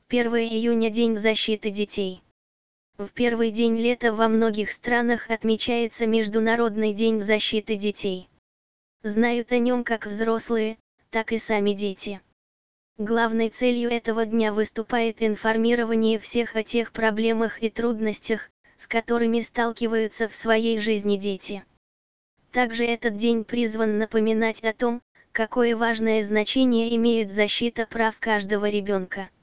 1 июня – День защиты детей. В первый день лета во многих странах отмечается Международный день защиты детей. Знают о нем как взрослые, так и сами дети. Главной целью этого дня выступает информирование всех о тех проблемах и трудностях, с которыми сталкиваются в своей жизни дети. Также этот день призван напоминать о том, какое важное значение имеет защита прав каждого ребенка.